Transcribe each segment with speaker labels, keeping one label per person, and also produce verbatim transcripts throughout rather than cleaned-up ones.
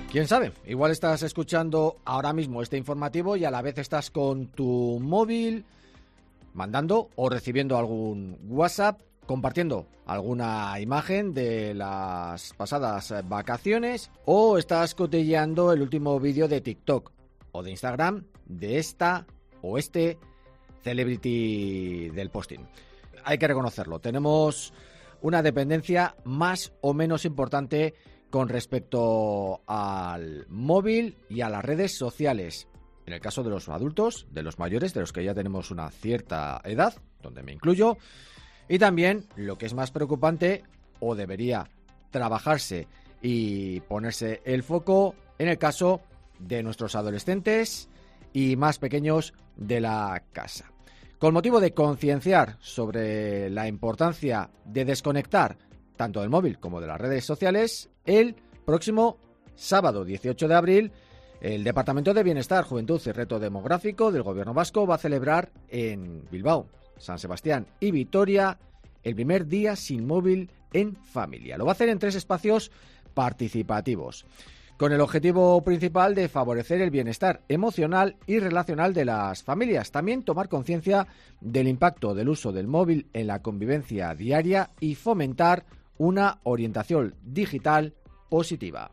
Speaker 1: Quién sabe, igual estás escuchando ahora mismo este informativo y a la vez estás con tu móvil mandando o recibiendo algún WhatsApp, compartiendo alguna imagen de las pasadas vacaciones, o estás cotilleando el último vídeo de TikTok o de Instagram de esta o este celebrity del posting. Hay que reconocerlo, tenemos una dependencia más o menos importante con respecto al móvil y a las redes sociales. En el caso de los adultos, de los mayores, de los que ya tenemos una cierta edad, donde me incluyo, y también, lo que es más preocupante, o debería trabajarse y ponerse el foco, en el caso de nuestros adolescentes y más pequeños de la casa. Con motivo de concienciar sobre la importancia de desconectar tanto del móvil como de las redes sociales, el próximo sábado dieciocho de abril, el Departamento de Bienestar, Juventud y Reto Demográfico del Gobierno Vasco va a celebrar en Bilbao, San Sebastián y Vitoria el primer día sin móvil en familia. Lo va a hacer en tres espacios participativos, con el objetivo principal de favorecer el bienestar emocional y relacional de las familias. También tomar conciencia del impacto del uso del móvil en la convivencia diaria y fomentar una orientación digital positiva.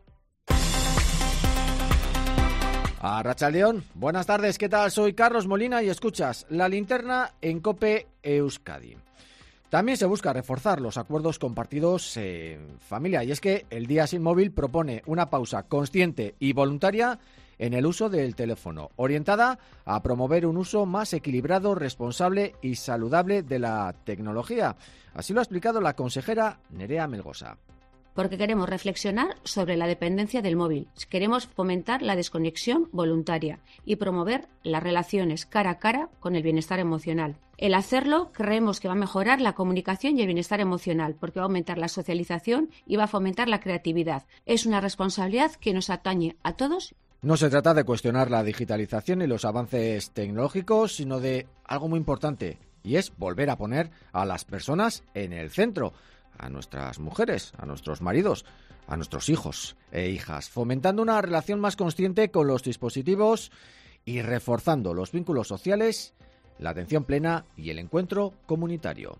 Speaker 1: Arratsaldeon, buenas tardes, ¿qué tal? Soy Carlos Molina y escuchas La Linterna en COPE Euskadi. También se busca reforzar los acuerdos compartidos en familia, y es que el Día Sin Móvil propone una pausa consciente y voluntaria en el uso del teléfono, orientada a promover un uso más equilibrado, responsable y saludable de la tecnología. Así lo ha explicado la consejera Nerea Melgosa.
Speaker 2: Porque queremos reflexionar sobre la dependencia del móvil. Queremos fomentar la desconexión voluntaria y promover las relaciones cara a cara con el bienestar emocional. El hacerlo creemos que va a mejorar la comunicación y el bienestar emocional, porque va a aumentar la socialización y va a fomentar la creatividad. Es una responsabilidad que nos atañe a todos.
Speaker 1: No se trata de cuestionar la digitalización y los avances tecnológicos, sino de algo muy importante, y es volver a poner a las personas en el centro. A nuestras mujeres, a nuestros maridos, a nuestros hijos e hijas, fomentando una relación más consciente con los dispositivos y reforzando los vínculos sociales, la atención plena y el encuentro comunitario.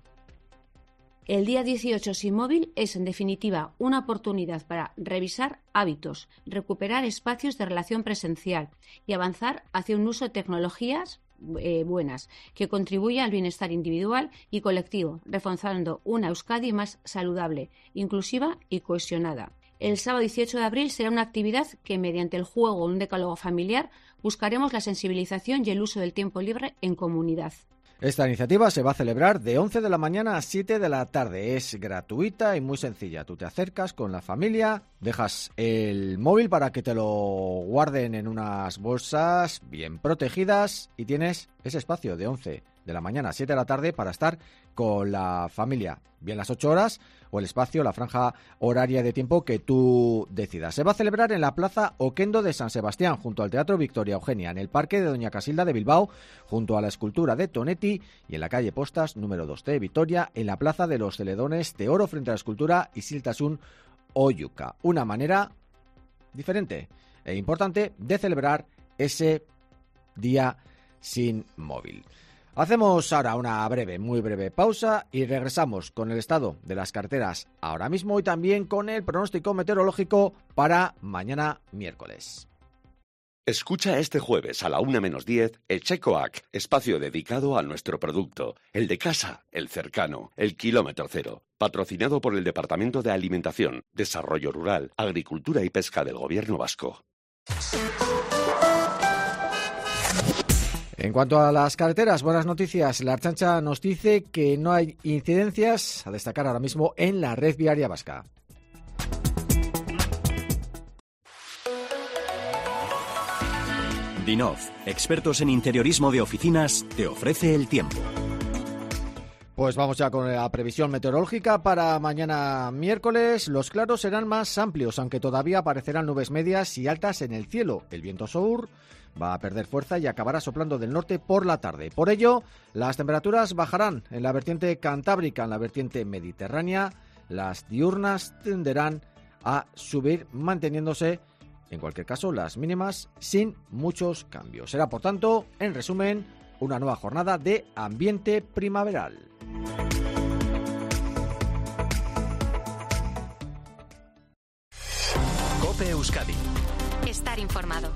Speaker 2: El día dieciocho sin móvil es, en definitiva, una oportunidad para revisar hábitos, recuperar espacios de relación presencial y avanzar hacia un uso de tecnologías Eh, buenas, que contribuya al bienestar individual y colectivo, reforzando una Euskadi más saludable, inclusiva y cohesionada. El sábado dieciocho de abril será una actividad que, mediante el juego o un decálogo familiar, buscaremos la sensibilización y el uso del tiempo libre en comunidad.
Speaker 1: Esta iniciativa se va a celebrar de once de la mañana a siete de la tarde. Es gratuita y muy sencilla. Tú te acercas con la familia, dejas el móvil para que te lo guarden en unas bolsas bien protegidas y tienes ese espacio de once de la mañana a siete de la tarde para estar con la familia. Bien las ocho horas o el espacio, la franja horaria de tiempo que tú decidas. Se va a celebrar en la Plaza Oquendo de San Sebastián, junto al Teatro Victoria Eugenia, en el Parque de Doña Casilda de Bilbao, junto a la escultura de Tonetti, y en la calle Postas número dos de Vitoria, en la Plaza de los Celedones de Oro, frente a la escultura Isiltasun Oyuka. Una manera diferente e importante de celebrar ese día sin móvil. Hacemos ahora una breve, muy breve pausa y regresamos con el estado de las carreteras ahora mismo y también con el pronóstico meteorológico para mañana miércoles.
Speaker 3: Escucha este jueves a la una menos diez el Checoac, espacio dedicado a nuestro producto, el de casa, el cercano, el kilómetro cero, patrocinado por el Departamento de Alimentación, Desarrollo Rural, Agricultura y Pesca del Gobierno Vasco.
Speaker 1: En cuanto a las carreteras, buenas noticias. La Ertzaintza nos dice que no hay incidencias a destacar ahora mismo en la red viaria vasca.
Speaker 4: Dinov, expertos en interiorismo de oficinas, te ofrece el tiempo.
Speaker 1: Pues vamos ya con la previsión meteorológica para mañana miércoles. Los claros serán más amplios, aunque todavía aparecerán nubes medias y altas en el cielo. El viento sur va a perder fuerza y acabará soplando del norte por la tarde. Por ello, las temperaturas bajarán en la vertiente cantábrica, en la vertiente mediterránea. Las diurnas tenderán a subir, manteniéndose en cualquier caso, las mínimas sin muchos cambios. Será, por tanto, en resumen, una nueva jornada de ambiente primaveral.
Speaker 4: COPE Euskadi.
Speaker 5: Estar informado.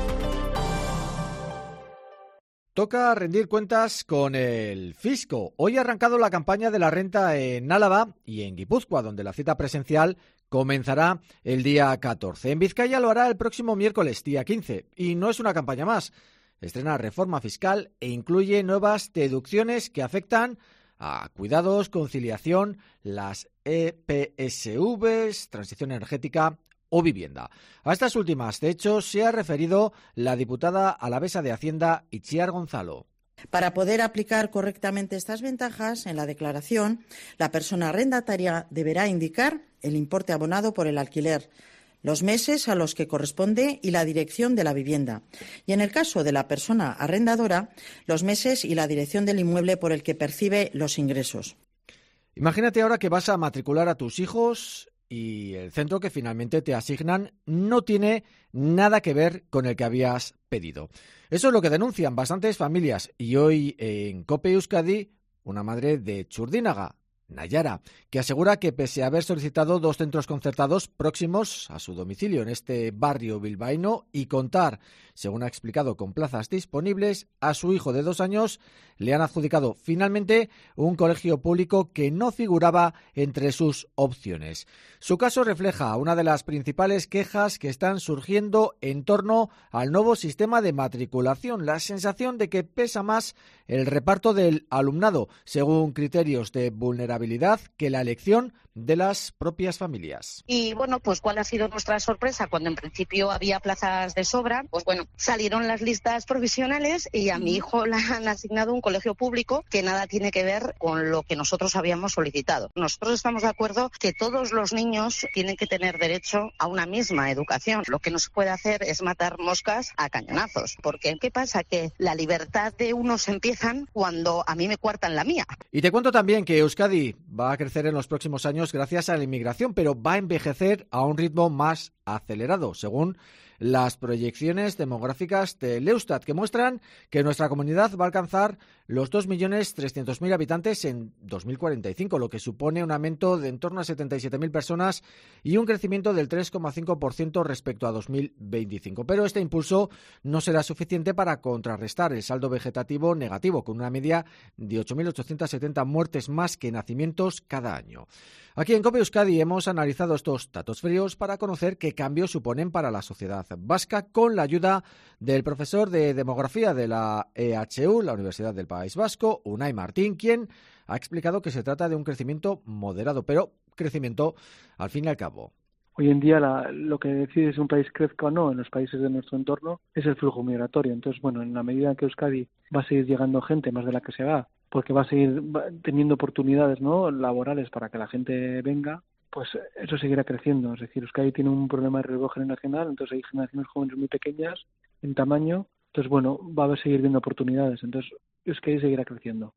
Speaker 1: Toca rendir cuentas con el fisco. Hoy ha arrancado la campaña de la renta en Álava y en Guipúzcoa, donde la cita presencial comenzará el día catorce. En Vizcaya lo hará el próximo miércoles, día quince. Y no es una campaña más. Estrena reforma fiscal e incluye nuevas deducciones que afectan a cuidados, conciliación, las E P S Vs, transición energética o vivienda. A estas últimas, de hecho, se ha referido la diputada alavesa de Hacienda, Itziar Gonzalo.
Speaker 6: Para poder aplicar correctamente estas ventajas, en la declaración, la persona arrendataria deberá indicar el importe abonado por el alquiler, los meses a los que corresponde y la dirección de la vivienda. Y en el caso de la persona arrendadora, los meses y la dirección del inmueble por el que percibe los ingresos.
Speaker 1: Imagínate ahora que vas a matricular a tus hijos y el centro que finalmente te asignan no tiene nada que ver con el que habías pedido. Eso es lo que denuncian bastantes familias. Y hoy en COPE Euskadi, una madre de Txurdinaga, Nayara, que asegura que pese a haber solicitado dos centros concertados próximos a su domicilio en este barrio bilbaíno y contar, según ha explicado, con plazas disponibles, a su hijo de dos años le han adjudicado finalmente un colegio público que no figuraba entre sus opciones. Su caso refleja una de las principales quejas que están surgiendo en torno al nuevo sistema de matriculación, la sensación de que pesa más el reparto del alumnado según criterios de vulnerabilidad que la elección de las propias familias.
Speaker 7: Y bueno, pues ¿cuál ha sido nuestra sorpresa? Cuando en principio había plazas de sobra, pues bueno, salieron las listas provisionales y a mi hijo le han asignado un colegio público que nada tiene que ver con lo que nosotros habíamos solicitado. Nosotros estamos de acuerdo que todos los niños tienen que tener derecho a una misma educación. Lo que no se puede hacer es matar moscas a cañonazos, porque ¿qué pasa? Que la libertad de unos empiezan cuando a mí me cuartan la mía.
Speaker 1: Y te cuento también que Euskadi va a crecer en los próximos años gracias a la inmigración, pero va a envejecer a un ritmo más acelerado, según las proyecciones demográficas del Eustat, que muestran que nuestra comunidad va a alcanzar los dos millones trescientos mil habitantes en dos mil cuarenta y cinco, lo que supone un aumento de en torno a setenta y siete mil personas y un crecimiento del tres coma cinco por ciento respecto a dos mil veinticinco. Pero este impulso no será suficiente para contrarrestar el saldo vegetativo negativo, con una media de ocho mil ochocientas setenta muertes más que nacimientos cada año. Aquí en COPE Euskadi hemos analizado estos datos fríos para conocer qué cambios suponen para la sociedad vasca, con la ayuda del profesor de demografía de la E H U, la Universidad del País Vasco, Unai Martín, quien ha explicado que se trata de un crecimiento moderado, pero crecimiento al fin y al cabo.
Speaker 8: Hoy en día la, lo que decide si un país crezca o no en los países de nuestro entorno es el flujo migratorio. Entonces, bueno, en la medida que Euskadi va a seguir llegando gente más de la que se va, porque va a seguir teniendo oportunidades, ¿no?, laborales para que la gente venga, pues eso seguirá creciendo. Es decir, Euskadi tiene un problema de relevo generacional, entonces hay generaciones jóvenes muy pequeñas en tamaño, entonces bueno, va a seguir viendo oportunidades, entonces Euskadi seguirá creciendo.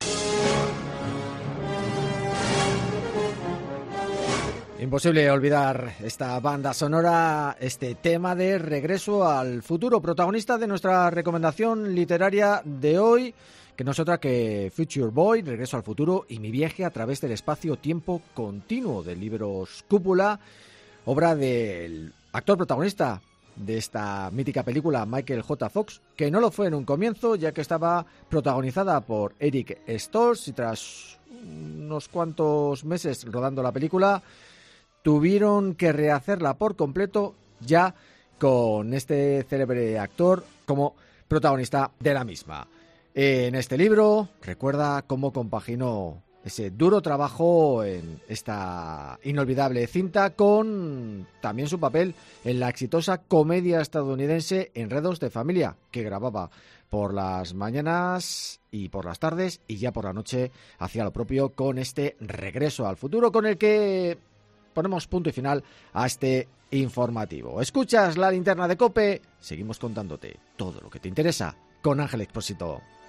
Speaker 1: Imposible olvidar esta banda sonora, este tema de Regreso al Futuro, protagonista de nuestra recomendación literaria de hoy, que no es otra que Future Boy, Regreso al Futuro y mi viaje a través del espacio-tiempo continuo, del libro Cúpula, obra del actor protagonista de esta mítica película, Michael J. Fox, que no lo fue en un comienzo, ya que estaba protagonizada por Eric Stoltz, y tras unos cuantos meses rodando la película, tuvieron que rehacerla por completo, ya con este célebre actor como protagonista de la misma. En este libro recuerda cómo compaginó ese duro trabajo en esta inolvidable cinta con también su papel en la exitosa comedia estadounidense Enredos de Familia, que grababa por las mañanas y por las tardes, y ya por la noche hacía lo propio con este Regreso al Futuro, con el que ponemos punto y final a este informativo. Escuchas la linterna de COPE, seguimos contándote todo lo que te interesa con Ángel Expósito.